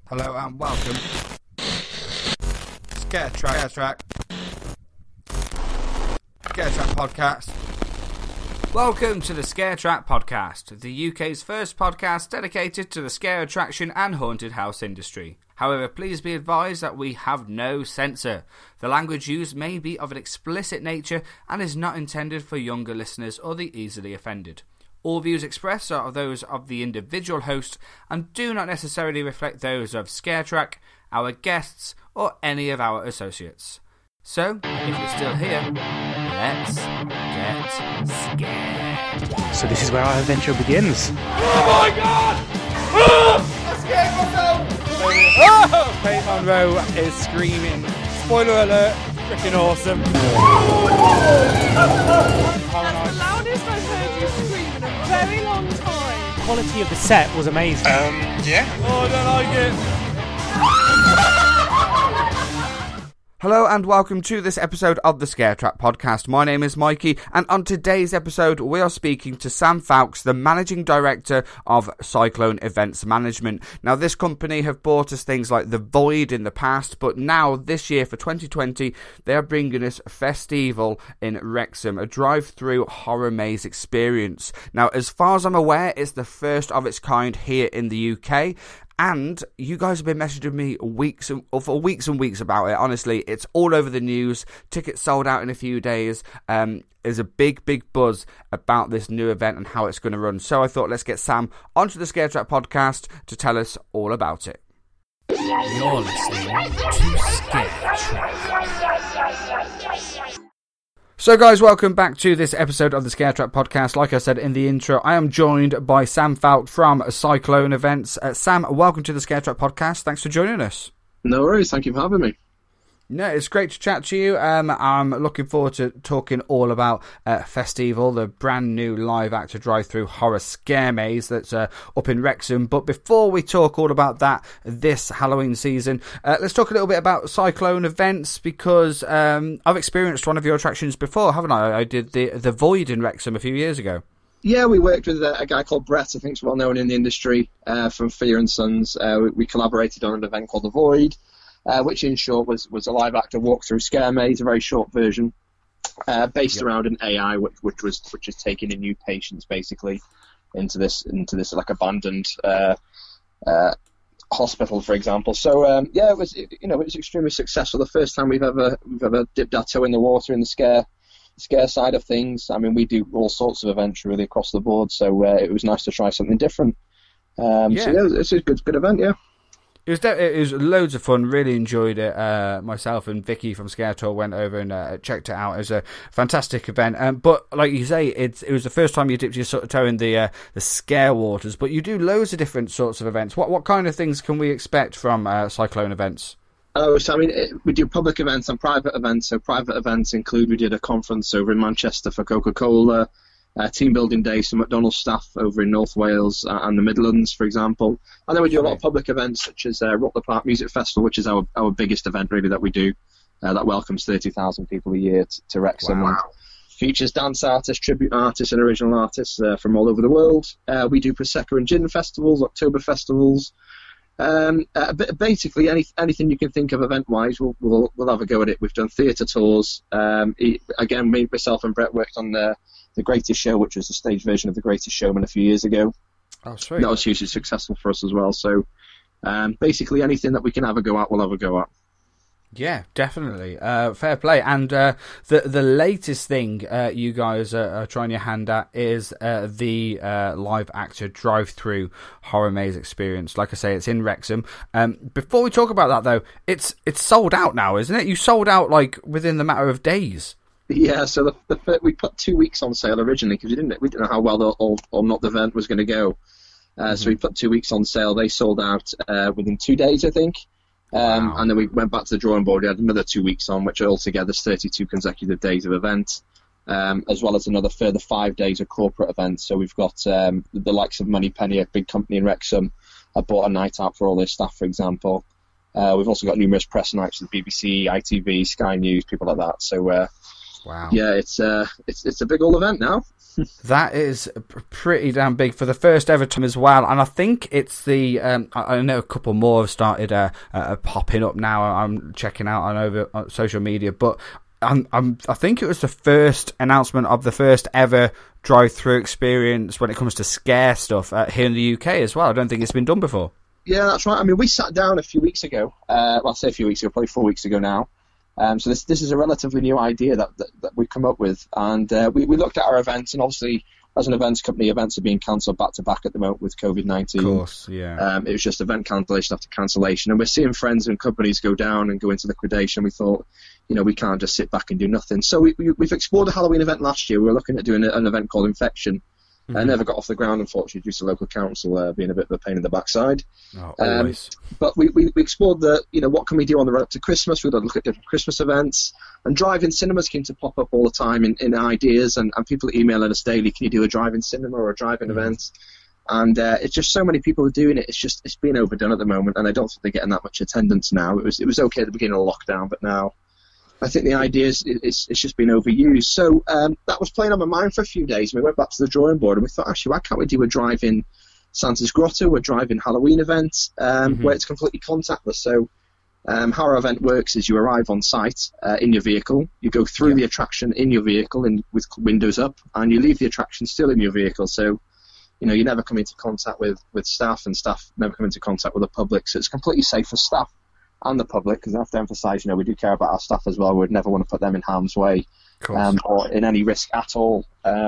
Hello and welcome. Scare Track podcast. Welcome to the Scare Track podcast, the UK's first podcast dedicated to the scare attraction and haunted house industry. However, please be advised that we have no censor. The language used may be of an explicit nature and is not intended for younger listeners or the easily offended. All views expressed are those of the individual host and do not necessarily reflect those of Scare Track, our guests, or any of our associates. So, if you're still here, let's get scared. So this is where our adventure begins. Oh my god! I scared myself! Faith Monroe is screaming. Spoiler alert, freaking awesome. That's the loudest I've heard you scream in a very long time. The quality of the set was amazing. Yeah. Oh, I don't like it. Hello and welcome to this episode of the Scare Track podcast. My name is Mikey, and on today's episode we are speaking to Sam Fowkes, the Managing Director of Cyclone Events Management. Now, this company have brought us things like The Void in the past, but now this year for 2020 they are bringing us Festival in Wrexham, a drive-through horror maze experience. Now, as far as I'm aware, it's the first of its kind here in the UK. And you guys have been messaging me for weeks and weeks about it. Honestly, it's all over the news. Tickets sold out in a few days. There's a big buzz about this new event and how it's going to run. So I thought, let's get Sam onto the Scare Track podcast to tell us all about it. You're listening to Scare Track. So guys, welcome back to this episode of the Scare Track podcast. Like I said in the intro, I am joined by Sam Fowkes from Cyclone Events. Sam, welcome to the Scare Track podcast. Thanks for joining us. No worries, thank you for having me. No, it's great to chat to you. I'm looking forward to talking all about Festival, the brand new live actor drive-through horror scare maze that's up in Wrexham. But before we talk all about that this Halloween season, let's talk a little bit about Cyclone Events, because I've experienced one of your attractions before, haven't I? I did the Void in Wrexham a few years ago. Yeah, we worked with a guy called Brett, I think he's well known in the industry, from Fear and Sons. We collaborated on an event called The Void. Which in short was a live actor walkthrough scare maze, a very short version, based around an AI which is taking in new patients basically into this like abandoned hospital, for example. So it was extremely successful. The first time we've ever dipped our toe in the water in the scare side of things. I mean, we do all sorts of events really across the board, so it was nice to try something different. So it's a good event, yeah. It was loads of fun. Really enjoyed it. Myself and Vicky from Scare Tour went over and checked it out. It was a fantastic event. But like you say, it was the first time you dipped your sort of toe in the scare waters. But you do loads of different sorts of events. What kind of things can we expect from Cyclone Events? Oh, so I mean, we do public events and private events. So private events include, we did a conference over in Manchester for Coca-Cola. Team building day, some McDonald's staff over in North Wales and the Midlands, for example. And then we do a lot of public events, such as Rutland Park Music Festival, which is our biggest event, really, that we do. That welcomes 30,000 people a year to Wrexham. Wow. And features dance artists, tribute artists, and original artists from all over the world. We do Prosecco and Gin festivals, October festivals. Basically, anything you can think of event-wise, we'll have a go at it. We've done theatre tours. Again, myself and Brett worked on The Greatest Show, which was the stage version of The Greatest Showman a few years ago. Oh, sweet. That was hugely successful for us as well. So basically anything that we can have a go at, we'll have a go at. Yeah, definitely. Fair play. And the latest thing you guys are trying your hand at is the live actor drive-through horror maze experience. Like I say, it's in Wrexham. Before we talk about that, though, it's sold out now, isn't it? You sold out like within the matter of days. Yeah, so we put 2 weeks on sale originally because we didn't know how well or not the event was going to go. So we put 2 weeks on sale. They sold out within 2 days, I think. Wow. And then we went back to the drawing board. We had another 2 weeks on, which altogether is 32 consecutive days of event, as well as another further 5 days of corporate events. So we've got the likes of Moneypenny, a big company in Wrexham, have bought a night out for all their staff, for example. We've also got numerous press nights with the BBC, ITV, Sky News, people like that. So Wow. Yeah, it's a big old event now. That is pretty damn big for the first ever time as well, and I think it's the. I know a couple more have started popping up now. I'm checking out on social media, but I think it was the first announcement of the first ever drive-through experience when it comes to scare stuff here in the UK as well. I don't think it's been done before. Yeah, that's right. I mean, we sat down a few weeks ago. Well, I say a few weeks ago, probably 4 weeks ago now. So this is a relatively new idea that we've come up with, and we looked at our events, and obviously as an events company, events are being cancelled back to back at the moment with COVID-19. Of course, yeah. It was just event cancellation after cancellation, and we're seeing friends and companies go down and go into liquidation. We thought, we can't just sit back and do nothing. So we've explored a Halloween event last year. We were looking at doing an event called Infection. I never got off the ground, unfortunately, due to local council being a bit of a pain in the backside. Oh, always. But we explored what can we do on the run up to Christmas. We had a look at different Christmas events, and drive-in cinemas came to pop up all the time in ideas, and people emailing us daily, can you do a drive-in cinema or a drive-in event? And it's just so many people are doing it. It's being overdone at the moment, and I don't think they're getting that much attendance now. It was okay at the beginning of lockdown, but now I think the idea is it's just been overused. So that was playing on my mind for a few days. We went back to the drawing board and we thought, actually, why can't we do a drive-in Santa's Grotto, a drive-in Halloween event where it's completely contactless? So how our event works is you arrive on site in your vehicle, you go through the attraction in your vehicle with windows up, and you leave the attraction still in your vehicle. So you never come into contact with staff, and staff never come into contact with the public. So it's completely safe for staff and the public, because I have to emphasise, we do care about our staff as well. We'd never want to put them in harm's way or in any risk at all.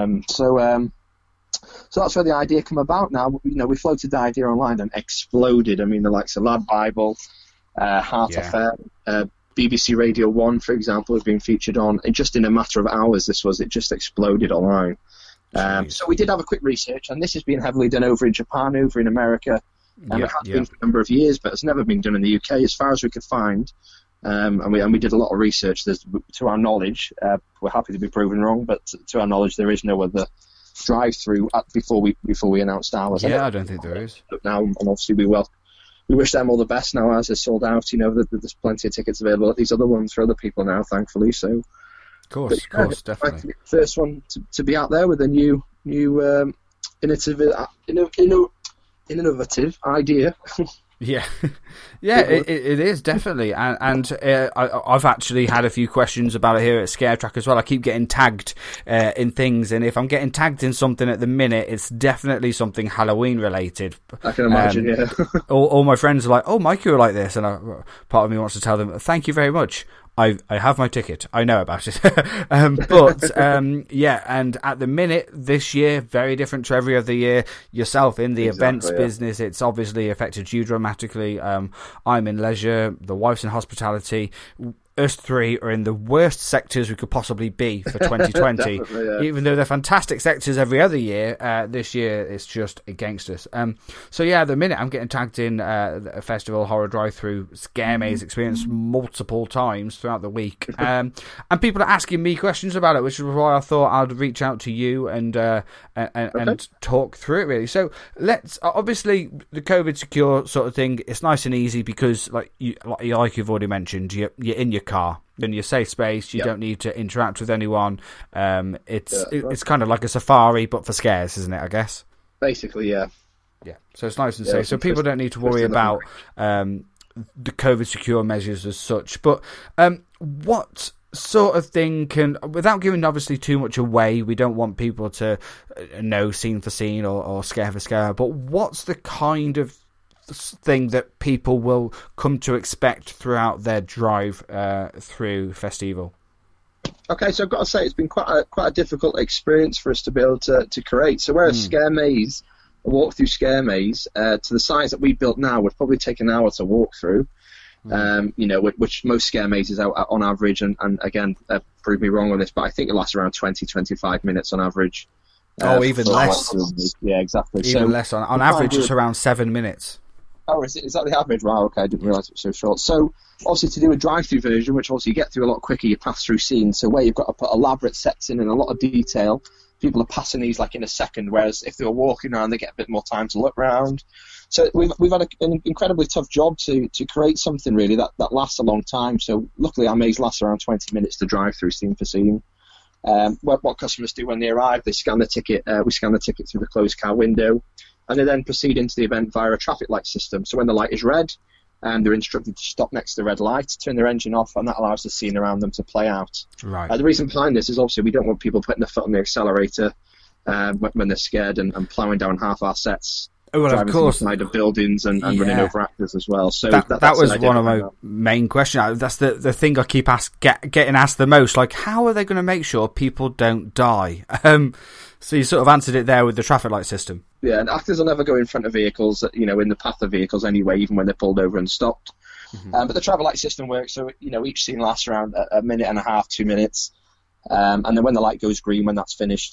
So that's where the idea came about. Now, we floated the idea online and exploded. I mean, the likes of Lad Bible, Heart Affair, BBC Radio 1, for example, has been featured on. And just in a matter of hours, it just exploded online. So we did have a quick research, and this has been heavily done over in Japan, over in America. It has been for a number of years, but it's never been done in the UK as far as we could find. And we did a lot of research. To our knowledge, we're happy to be proven wrong, but to our knowledge, there is no other drive-through before we announced ours. Yeah, I don't think there is. But now, and obviously, we wish them all the best now. As it's sold out, there's plenty of tickets available at these other ones for other people now, thankfully. So, of course, definitely. First one to be out there with a new innovative idea. Yeah, it is definitely, and I've actually had a few questions about it here at ScareTrack as well. I keep getting tagged in things, and if I'm getting tagged in something at the minute, it's definitely something Halloween related. I can imagine, yeah. all my friends are like, "Oh, Mike, you were like this," and part of me wants to tell them, "Thank you very much. I have my ticket. I know about it." And at the minute, this year, very different to every other year. Yourself in the events business, it's obviously affected you dramatically. I'm in leisure, the wife's in hospitality. Us three are in the worst sectors we could possibly be for 2020. Even though they're fantastic sectors every other year, this year it's just against us. So at the minute I'm getting tagged in a festival horror drive-through scare maze experience multiple times throughout the week, and people are asking me questions about it, which is why I thought I'd reach out to you and talk through it really. So let's obviously the COVID secure sort of thing. It's nice and easy because like you've already mentioned, you're in your car in your safe space. You don't need to interact with anyone. It's kind of like a safari but for scares, isn't it? I guess basically, yeah. So it's nice and safe. So people don't need to worry about the COVID secure measures as such. But what sort of thing can, without giving obviously too much away, we don't want people to know scene for scene or scare for scare. But what's the kind of thing that people will come to expect throughout their drive through Festival? Okay, so I've got to say it's been quite a difficult experience for us to be able to create. So whereas Scare Maze, a walk through Scare Maze, to the size that we built now would probably take an hour to walk through. Which most scare mazes out on average, and again, prove me wrong on this, but I think it lasts around 20-25 minutes on average. Even less. Yeah, exactly. Even less. On average, it's around 7 minutes. Oh, is that the average? Wow, okay, I didn't realise it was so short. So, obviously, to do a drive-through version, which obviously you get through a lot quicker, you pass through scenes, so where you've got to put elaborate sets in and a lot of detail, people are passing these like in a second, whereas if they were walking around, they get a bit more time to look around. So we've had an incredibly tough job to create something really that lasts a long time. So luckily our maze lasts around 20 minutes to drive through scene for scene. What customers do when they arrive, they scan the ticket. We scan the ticket through the closed car window, and they then proceed into the event via a traffic light system. So when the light is red, they're instructed to stop next to the red light, turn their engine off, and that allows the scene around them to play out. Right. The reason behind this is obviously we don't want people putting their foot on the accelerator when they're scared and ploughing down half our sets. Oh, well, of course. Inside of buildings and running over actors as well. So that was one of my main questions. That's the thing I keep getting asked the most. Like, how are they going to make sure people don't die? So you sort of answered it there with the traffic light system. Yeah, and actors will never go in front of vehicles, in the path of vehicles anyway, even when they're pulled over and stopped. Mm-hmm. But the traffic light system works, so each scene lasts around a minute and a half, 2 minutes. And then when the light goes green, when that's finished,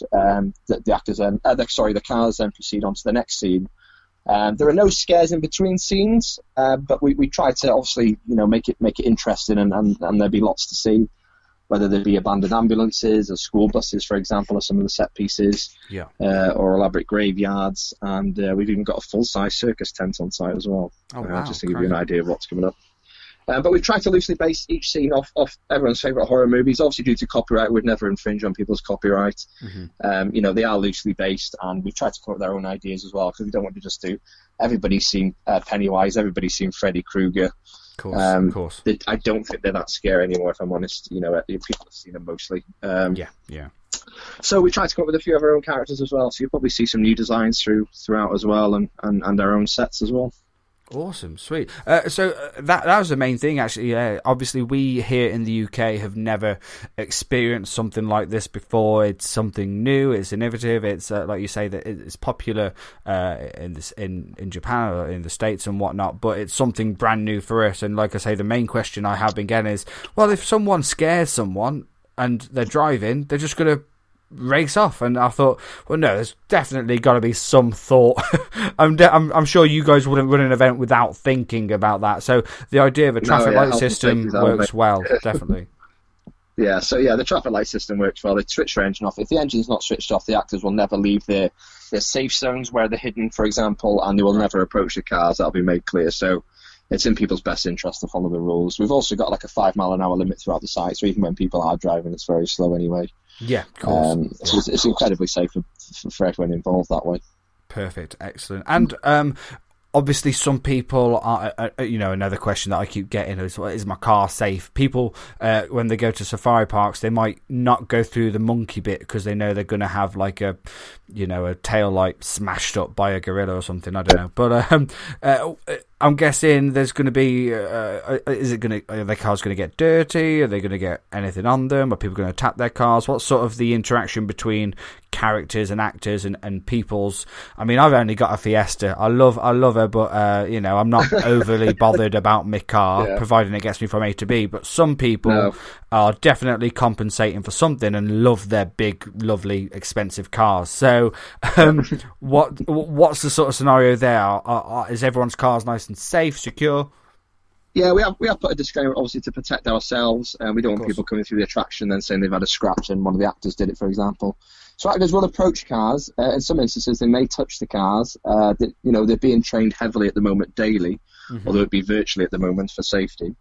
the cars then proceed on to the next scene. There are no scares in between scenes, but we try to obviously make it interesting and there'll be lots to see, whether there be abandoned ambulances or school buses, for example, or some of the set pieces, or elaborate graveyards, and we've even got a full-size circus tent on site as well. Oh, wow, just to give you an idea of what's coming up. But we've tried to loosely base each scene off everyone's favourite horror movies. Obviously, due to copyright, we'd never infringe on people's copyright. Mm-hmm. They are loosely based, and we've tried to come up with their own ideas as well, because we don't want to just do everybody's seen Pennywise, everybody's seen Freddy Krueger. Of course. I don't think they're that scary anymore, if I'm honest. People have seen them mostly. Yeah. So we tried to come up with a few of our own characters as well. So you'll probably see some new designs throughout as well, and our own sets as well. Awesome, sweet. So that was the main thing, actually. Obviously, we here in the UK have never experienced something like this before. It's something new. It's innovative. It's like you say, that it's popular in Japan or in the States and whatnot. But it's something brand new for us. And like I say, the main question I have been getting is, well, if someone scares someone and they're driving, they're just going to race off. And I thought, well, no, there's definitely got to be some thought. I'm sure you guys wouldn't run an event without thinking about that. So the idea of a traffic light system works well, definitely. Yeah, so the traffic light system works well. They switch their engine off. If the engine's not switched off, the actors will never leave their safe zones where they're hidden, for example, and they will never approach the cars. That'll be made clear. So it's in people's best interest to follow the rules. We've also got like a 5 mile an hour limit throughout the site, so even when people are driving, it's very slow anyway. Yeah, of course. So it's incredibly safe for everyone involved that way. Perfect, excellent. And obviously some people are, another question that I keep getting is, well, is my car safe? People, when they go to safari parks, they might not go through the monkey bit because they know they're going to have like a tail light smashed up by a gorilla or something. I don't know. But I'm guessing there's going to be, are their cars going to get dirty? Are they going to get anything on them? Are people going to tap their cars? What's sort of the interaction between characters and actors and people's? I mean, I've only got a Fiesta. I love her, but I'm not overly bothered about my car, providing it gets me from A to B. But some people are definitely compensating for something and love their big, lovely, expensive cars. So, what's the sort of scenario there? Is everyone's cars nice and safe, secure? Yeah, we have put a disclaimer, obviously, to protect ourselves, and we don't want people coming through the attraction and saying they've had a scratch and one of the actors did it, for example. So actors will approach cars. In some instances, they may touch the cars. They're being trained heavily at the moment daily, although it'd be virtually at the moment for safety,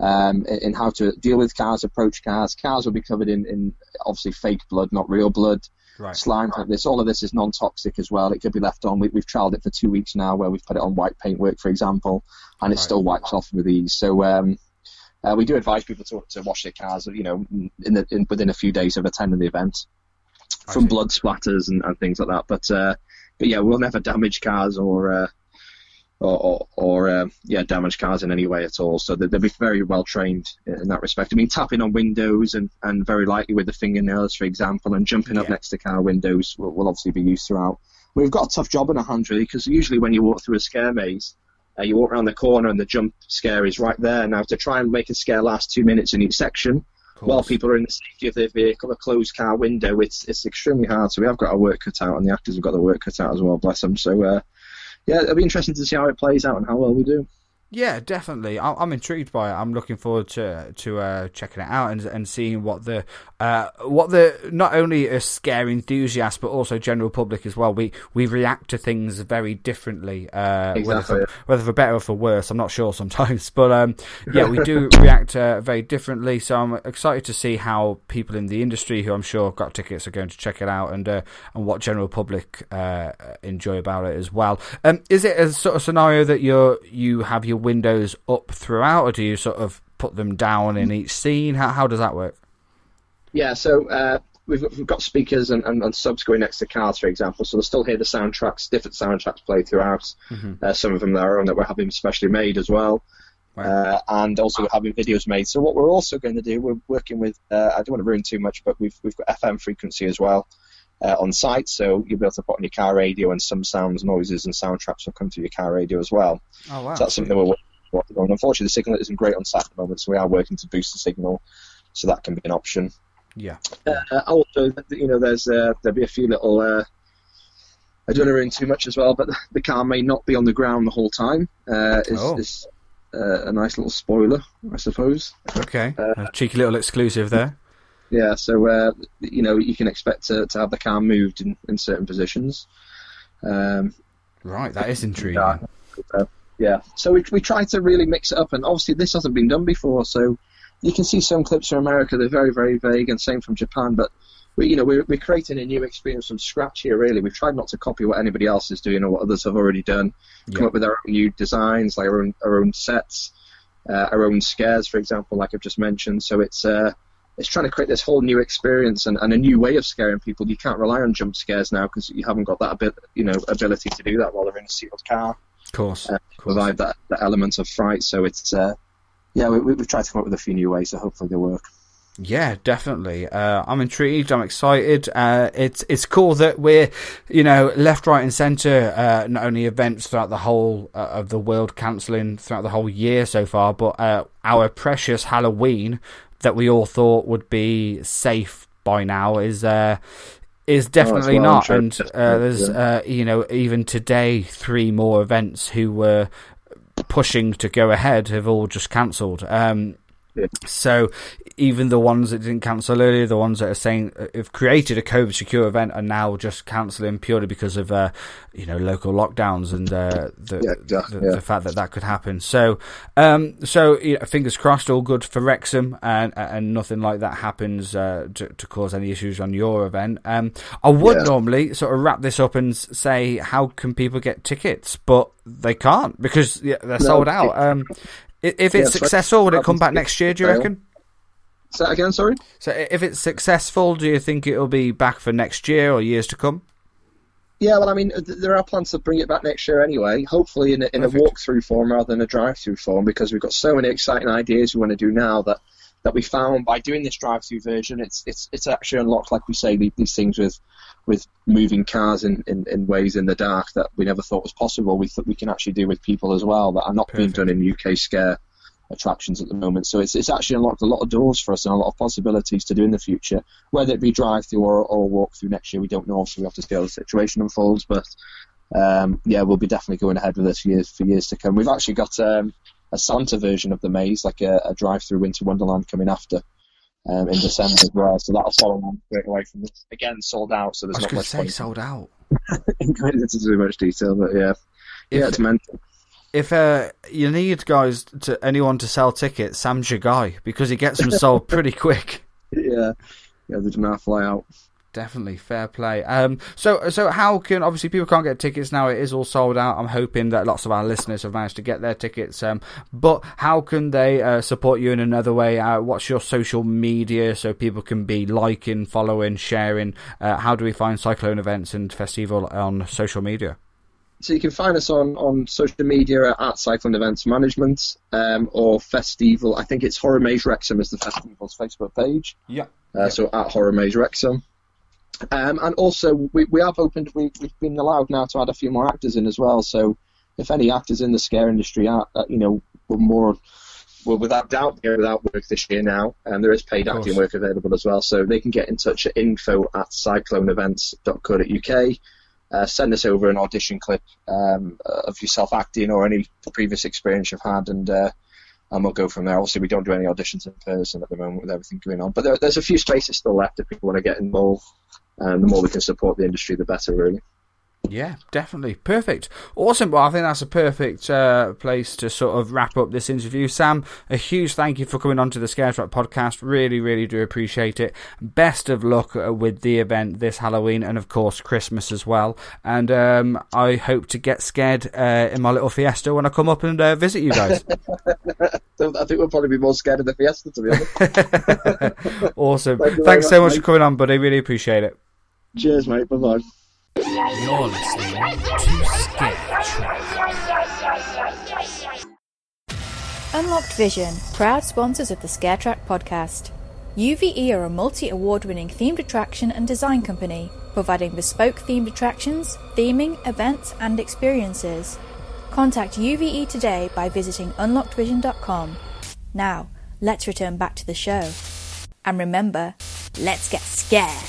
in how to deal with cars, approach cars. Cars will be covered in obviously fake blood, not real blood. Right. Slime like this. All of this is non-toxic as well. It could be left on. We've trialled it for 2 weeks now, where we've put it on white paintwork, for example, and it still wipes off with ease. So we do advise people to wash their cars, within a few days of attending the event, from blood splatters and things like that. But yeah, we'll never damage cars or damage cars in any way at all. So they'll be very well trained in that respect. I mean, tapping on windows and very lightly with the fingernails, for example, and jumping up next to car windows will obviously be used throughout. We've got a tough job on our hands, really, because usually when you walk through a scare maze, you walk around the corner and the jump scare is right there. Now, to try and make a scare last 2 minutes in each section, while people are in the safety of their vehicle, a closed car window, it's extremely hard. So we have got our work cut out, and the actors have got their work cut out as well, bless them. So, yeah, it'll be interesting to see how it plays out and how well we do. Yeah, definitely. I'm intrigued by it. I'm looking forward to checking it out and seeing what the not only a scare enthusiast but also general public as well. We react to things very differently, Exactly. whether for better or for worse. I'm not sure sometimes, but yeah, we do react very differently. So I'm excited to see how people in the industry, who I'm sure got tickets, are going to check it out, and what general public enjoy about it as well. Is it a sort of scenario that you have your windows up throughout, or do you sort of put them down in each scene? How does that work? Yeah, so we've got speakers and subs going next to cars, for example, so they'll still hear the soundtracks, different soundtracks play throughout. Some of them that are own that we're having specially made as well. Right. And also we're having videos made. So what we're also going to do, we're working with, I don't want to ruin too much, but we've got FM frequency as well on site, so you'll be able to put on your car radio, and some sounds, noises and soundtracks will come through your car radio as well. Oh, wow. So that's something that we're working on. Unfortunately, the signal isn't great on site at the moment, so we are working to boost the signal, so that can be an option. Yeah. Also, there'll be a few little, I don't want to ruin too much as well, but the car may not be on the ground the whole time. Is a nice little spoiler, I suppose. Okay. A cheeky little exclusive there. Yeah, so you can expect to have the car moved in certain positions. Right, that is intriguing. Yeah, so we try to really mix it up, and obviously this hasn't been done before, so you can see some clips from America, they're very, very vague, and same from Japan, but we're creating a new experience from scratch here, really. We've tried not to copy what anybody else is doing or what others have already done, come up with our own new designs, like our own sets, our own scares, for example, like I've just mentioned, so it's trying to create this whole new experience and a new way of scaring people. You can't rely on jump scares now because you haven't got that ability to do that while they're in a sealed car. Of course. Provide that element of fright. So it's we've tried to come up with a few new ways, so hopefully they work. Yeah, definitely. I'm intrigued. I'm excited. It's cool that we're, left, right, and centre. Not only events throughout the whole of the world cancelling throughout the whole year so far, but our precious Halloween that we all thought would be safe by now is definitely not. And there's even today 3 more events who were pushing to go ahead have all just cancelled. So even the ones that didn't cancel earlier, the ones that are saying have created a COVID secure event are now just cancelling purely because of local lockdowns and the fact that could happen. So fingers crossed, all good for Wrexham, and nothing like that happens to cause any issues on your event. I would normally sort of wrap this up and say how can people get tickets, but they can't because they're sold out. If it's successful, will it come back next year, do you reckon? Say that again, sorry? So if it's successful, do you think it'll be back for next year or years to come? Yeah, well, I mean, there are plans to bring it back next year anyway, hopefully in a walk-through form rather than a drive-through form, because we've got so many exciting ideas we want to do now that we found by doing this drive-through version, it's actually unlocked, like we say, these things with moving cars in ways in the dark that we never thought was possible. We can actually do with people as well that are not being done in UK scare attractions at the moment. So it's actually unlocked a lot of doors for us and a lot of possibilities to do in the future, whether it be drive-through or walk-through next year. We don't know, so we have to see how the situation unfolds. But we'll be definitely going ahead with this for years to come. We've actually got a Santa version of the maze, like a drive-through Winter Wonderland coming after in December as well. So that'll follow on straight away from this. Again, sold out, so there's not much point. Sold out. Going into too much detail, but it's mental. If you need anyone to sell tickets, Sam's your guy because he gets them sold pretty quick. Yeah, they do not fly out. Definitely, fair play. So how can, obviously people can't get tickets now, it is all sold out. I'm hoping that lots of our listeners have managed to get their tickets, but how can they support you in another way? What's your social media so people can be liking, following, sharing? How do we find Cyclone Events and Festival on social media? So you can find us on social media at Cyclone Events Management or Festival. I think it's Horror Maze Wrexham is the festival's Facebook page. Yeah. So at Horror Maze Wrexham. And also we have opened. We've been allowed now to add a few more actors in as well. So if any actors in the scare industry are, will without doubt be without work this year now, and there is paid acting work available as well. So they can get in touch at info@cycloneevents.co.uk. send us over an audition clip of yourself acting or any previous experience you've had, and we'll go from there. Obviously, we don't do any auditions in person at the moment with everything going on, but there's a few spaces still left if people want to get involved. And the more we can support the industry, the better, really. Yeah, definitely. Perfect. Awesome. Well, I think that's a perfect place to sort of wrap up this interview. Sam, a huge thank you for coming on to the Scare Track podcast. Really, really do appreciate it. Best of luck with the event this Halloween and, of course, Christmas as well. And I hope to get scared in my little Fiesta when I come up and visit you guys. I think we'll probably be more scared of the Fiesta, to be honest. Awesome. Thanks so much for coming on, buddy. Really appreciate it. Cheers, mate. Bye-bye. You're listening to Scare Track. Unlocked Vision, proud sponsors of the Scare Track podcast. UVE are a multi-award-winning themed attraction and design company, providing bespoke themed attractions, theming, events, and experiences. Contact UVE today by visiting unlockedvision.com. Now, let's return back to the show. And remember, let's get scared.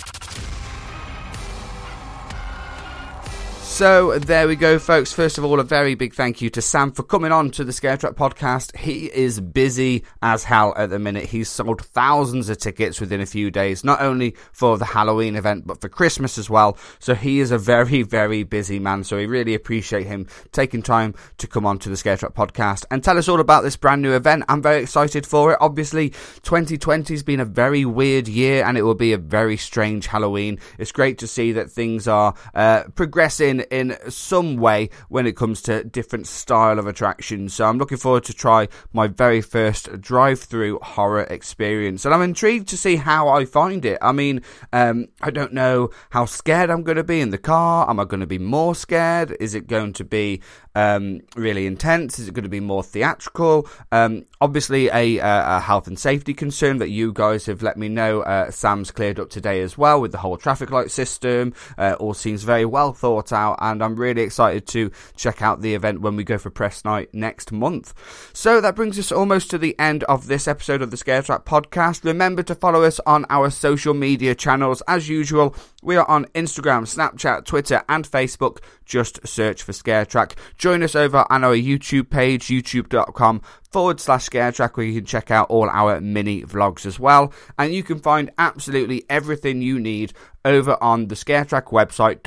So there we go, folks. First of all, a very big thank you to Sam for coming on to the Scare Track podcast. He is busy as hell at the minute. He's sold thousands of tickets within a few days, not only for the Halloween event, but for Christmas as well. So he is a very, very busy man. So we really appreciate him taking time to come on to the Scare Track podcast and tell us all about this brand new event. I'm very excited for it. Obviously, 2020 has been a very weird year and it will be a very strange Halloween. It's great to see that things are progressing in some way when it comes to different style of attractions. So I'm looking forward to try my very first drive-through horror experience, and I'm intrigued to see how I find it. I mean, I don't know how scared I'm going to be in the car. Am I going to be more scared? Is it going to be really intense? Is it going to be more theatrical? Obviously a health and safety concern that you guys have let me know Sam's cleared up today as well with the whole traffic light system. All seems very well thought out, and I'm really excited to check out the event when we go for press night next month. So that brings us almost to the end of this episode of the Scare Track podcast. Remember to follow us on our social media channels. As usual, we are on Instagram, Snapchat, Twitter and Facebook. Just search for Scare Track. Join us over on our YouTube page, youtube.com/ScareTrack, where you can check out all our mini vlogs as well. And you can find absolutely everything you need over on the Scare Track website,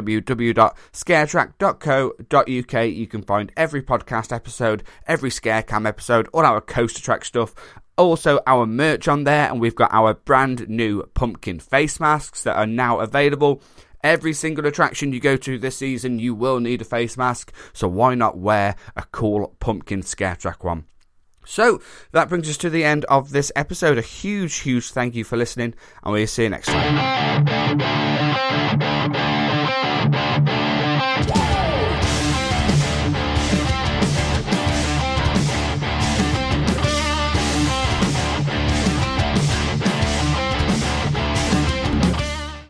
www.scaretrack.co.uk. You can find every podcast episode, every Scarecam episode, all our Coaster Track stuff. Also our merch on there, and we've got our brand new pumpkin face masks that are now available. Every single attraction you go to this season, you will need a face mask, so why not wear a cool pumpkin Scare Track one? So that brings us to the end of this episode. A huge, huge thank you for listening, and we'll see you next time.